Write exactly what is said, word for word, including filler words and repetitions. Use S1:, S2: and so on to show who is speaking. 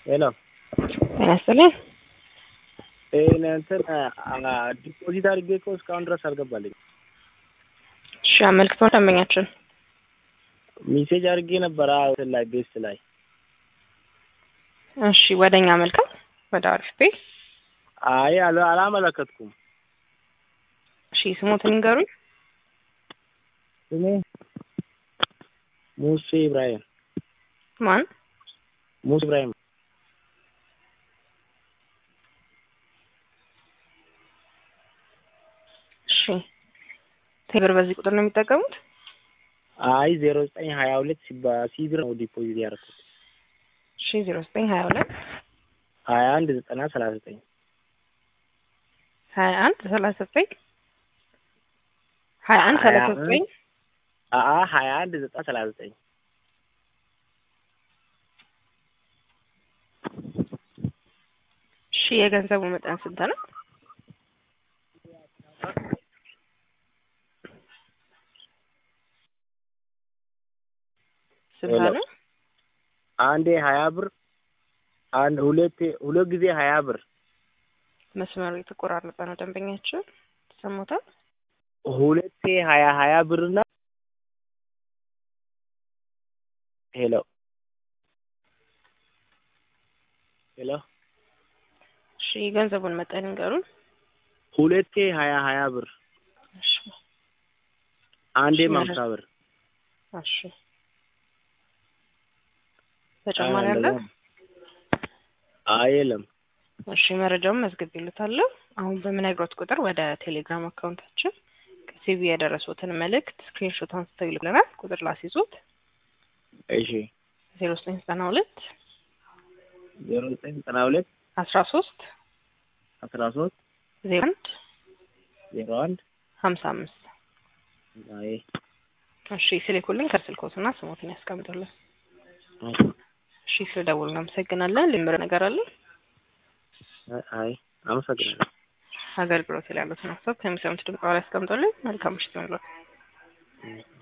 S1: ሄሎ
S2: ያስፈልኝ
S1: እኔ እንትን ዲፖዚት አድርጌ እኮ እስካሁን ድረስ አልገባልኝ።
S2: እሺ አመልክቶ ደንበኛችን
S1: ሜሴጅ አድርጌ ነበር አዎ ላይ ቤስት ላይ።
S2: እሺ ወደኛ አመልከው ወደ አርፍቴ
S1: አይ አላ አላመለከትኩም።
S2: እሺ ስሞትን ንገሩኝ።
S1: ስሜ ሙሴ ኢብራሂም።
S2: ማን?
S1: ሙሴ ኢብራሂም።
S2: እሺ ቴሌብር በዚህ ቁጥር ነው የሚጠቀሙት?
S1: አይ ዜሮ ዘጠኝ ሀያ ሁለት ሲባ ሲብር ነው ዲፖዚት ያደረኩት።
S2: እሺ ዜሮ ዘጠኝ ሀያ ሁለት
S1: ሀያ አንድ ዘጠና ሰላሳ ዘጠኝ
S2: ሀያ አንድ ሰላሳ ዘጠኝ ሀያ አንድ ሰላሳ ዘጠኝ
S1: አአ ሀያ አንድ ዘጠና ሰላሳ ዘጠኝ
S2: እሺ የገንዘቡ መጠን ስንት ነው? ስንት ነው?
S1: አንዴ ሀያ ብር አንድ ሁለት ሁለት ጊዜ ሀያ ብር።
S2: መስመሩ የተቆራረጠ ነው ደንበኛችን ተሰሞታል።
S1: ሁለቴ ሀያ ሀያ ብርና ሄሎ ሄሎ
S2: እሺ ገንዘቡን መጠን ንገሩን።
S1: ሁለቴ ሀያ ሀያ ብር
S2: እሺ
S1: አንዴ ሃምሳ ብር።
S2: እሺ ተጨማሪ አለ?
S1: አይለም።
S2: እሺ መረጃውን መዝግቤልታለሁ። አሁን በምነግሮት ቁጥር ወደ ቴሌግራም አካውንታችን ከሲቪ ያደረሱትን መልእክት ስክሪንሾት አንስተው ይልኩልናል። ቁጥር ላስይዙት።
S1: እሺ
S2: ዜሮ ዘጠኝ ዘጠና ሁለት
S1: ዜሮ ዘጠኝ ዘጠና ሁለት
S2: አስራ ሶስት
S1: አስራ ሶስት
S2: ዜሮ አንድ
S1: ዜሮ አንድ
S2: ሀምሳ አምስት
S1: አይ
S2: እሺ ሲልኩልኝ ከስልኮትና ስሞትን ያስቀምጡልን። እሺ ስለደወሉ እናመሰግናለን። ልምር ነገር አለ?
S1: አይ አመሰግናለሁ።
S2: አገልግሎት ላይ ያሉትን ሀሳብ ከሚሰሙት ድምጽ ጋር ያስቀምጡልን። መልካም ምሽት ይሁንልዎት።